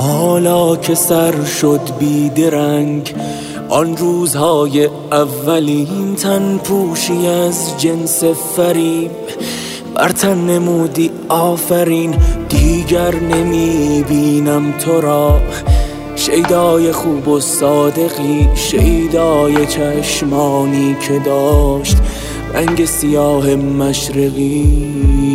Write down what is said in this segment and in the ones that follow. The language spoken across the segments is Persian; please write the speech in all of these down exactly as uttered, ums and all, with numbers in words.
حالا که سر شد بیدرنگ آن روزهای اولین تن پوشی از جنس فریب بر تن نمودی آفرین دیگر نمی بینم تو را شیدای خوب و صادقی شیدای چشمانی که داشت رنگ سیاه مشرقی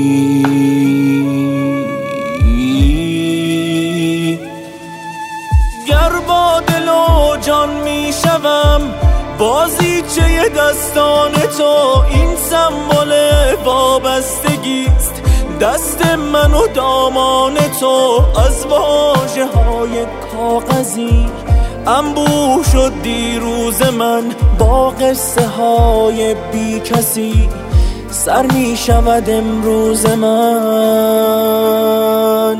گر با دل و جان می شوم بازیچه دستان تو این سمبل وابستگیست دست من و دامان تو از واژه های کاغذی انبوه شد دیروز من با قصه های بی کسی سر می شود امروز من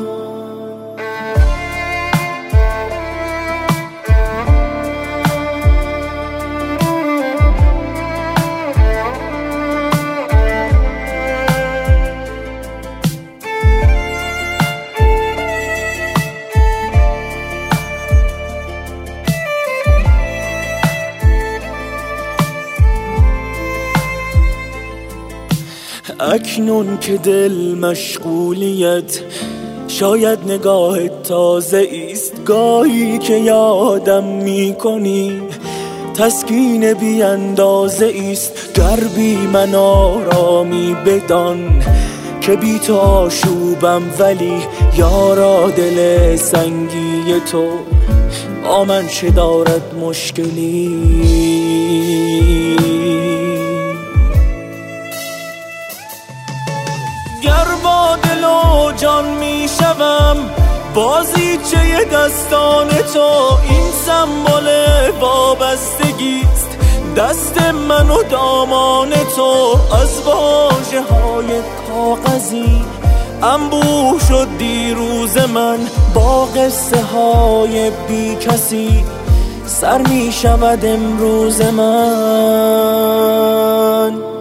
اکنون که دل مشغولیت شاید نگاه تازه ایست گاهی که یادم می کنی تسکین بی اندازه ایست گر بی من آرامی بدان که بی تو آشوبم ولی یارا دل سنگی تو با من چه دارد مشکلی گر با دل و جان می شوم بازیچه دستان تو این سمبل وابستگیست دست من و دامان تو از واژه های کاغذی انبوه شد دیروز من با قصه های بی کسی سر می شود امروز من